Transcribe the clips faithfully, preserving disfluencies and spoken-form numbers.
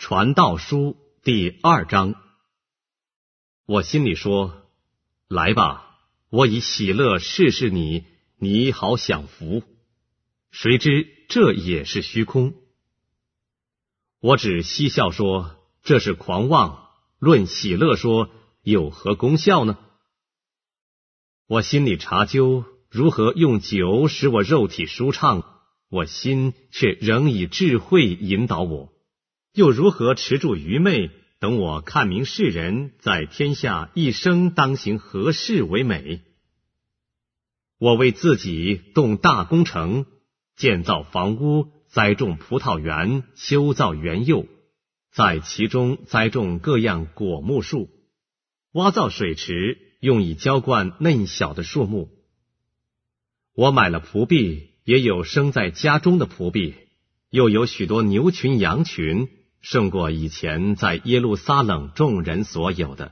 传道书第二章。我心里说，来吧，我以喜乐试试你，你好享福。谁知这也是虚空。我只嬉笑说，这是狂妄，论喜乐说，有何功效呢？我心里查究，如何用酒使我肉体舒畅，我心却仍以智慧引导我。又如何持住愚昧，等我看明世人在天下一生当行何事为美？我为自己动大工程，建造房屋，栽种葡萄园，修造园囿，在其中栽种各样果木树，挖造水池，用以浇灌嫩小的树木。我买了仆婢，也有生在家中的仆婢，又有许多牛群羊群，胜过以前在耶路撒冷众人所有的。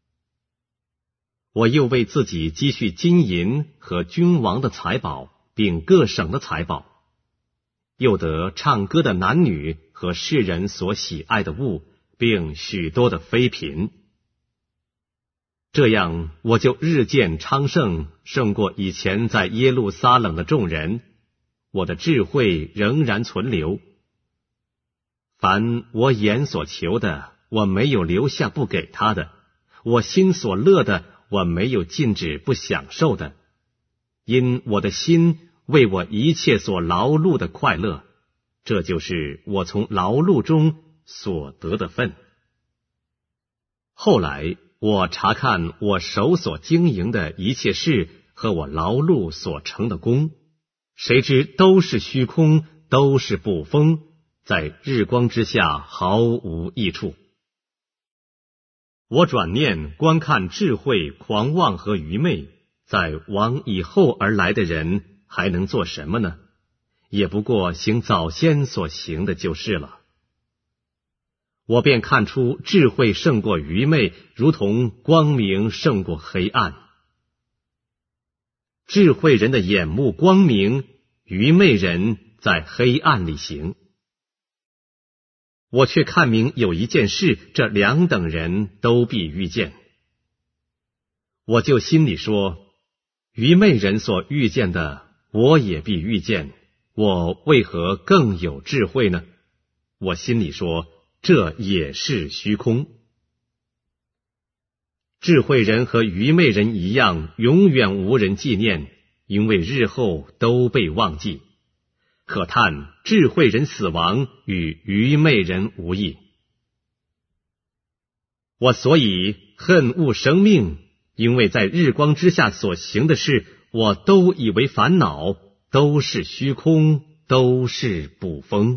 我又为自己积蓄金银和君王的财宝，并各省的财宝，又得唱歌的男女和世人所喜爱的物，并许多的妃嫔。这样我就日渐昌盛，胜过以前在耶路撒冷的众人，我的智慧仍然存留。凡我眼所求的，我没有留下不给他的；我心所乐的，我没有禁止不享受的。因我的心为我一切所劳碌的快乐，这就是我从劳碌中所得的分。后来我查看我手所经营的一切事和我劳碌所成的功，谁知都是虚空，都是捕风，在日光之下毫无益处。我转念观看智慧、狂妄和愚昧，在往以后而来的人还能做什么呢？也不过行早先所行的就是了。我便看出智慧胜过愚昧，如同光明胜过黑暗。智慧人的眼目光明，愚昧人在黑暗里行。我却看明有一件事，这两等人都必遇见。我就心里说，愚昧人所遇见的，我也必遇见，我为何更有智慧呢？我心里说，这也是虚空。智慧人和愚昧人一样，永远无人纪念，因为日后都被忘记。可叹智慧人死亡与愚昧人无异。我所以恨恶生命，因为在日光之下所行的事，我都以为烦恼，都是虚空，都是捕风。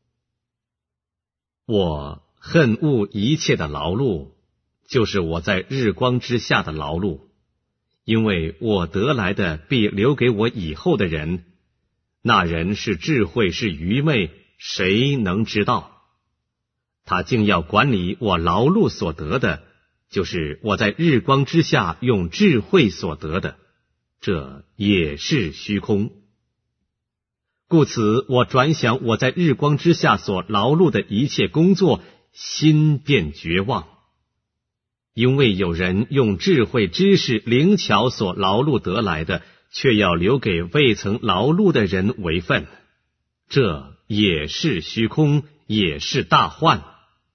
我恨恶一切的劳碌，就是我在日光之下的劳碌，因为我得来的必留给我以后的人。那人是智慧是愚昧，谁能知道？他竟要管理我劳碌所得的，就是我在日光之下用智慧所得的，这也是虚空。故此我转想我在日光之下所劳碌的一切工作，心便绝望。因为有人用智慧知识灵巧所劳碌得来的，却要留给未曾劳碌的人为分，这也是虚空，也是大患。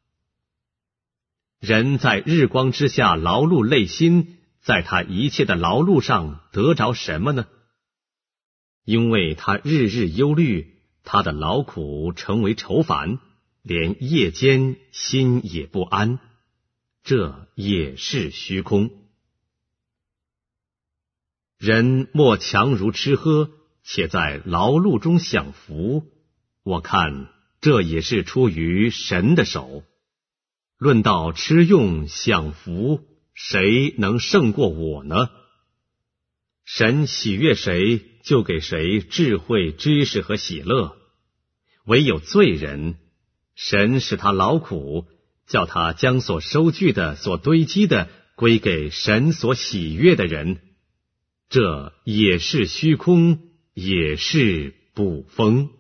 人在日光之下劳碌累心，在他一切的劳碌上得着什么呢？因为他日日忧虑，他的劳苦成为愁烦，连夜间心也不安，这也是虚空。人莫强如吃喝，且在劳碌中享福，我看这也是出于神的手。论到吃用享福，谁能胜过我呢？神喜悦谁，就给谁智慧、知识和喜乐。唯有罪人，神使他劳苦，叫他将所收据的、所堆积的归给神所喜悦的人，这也是虚空，也是捕风。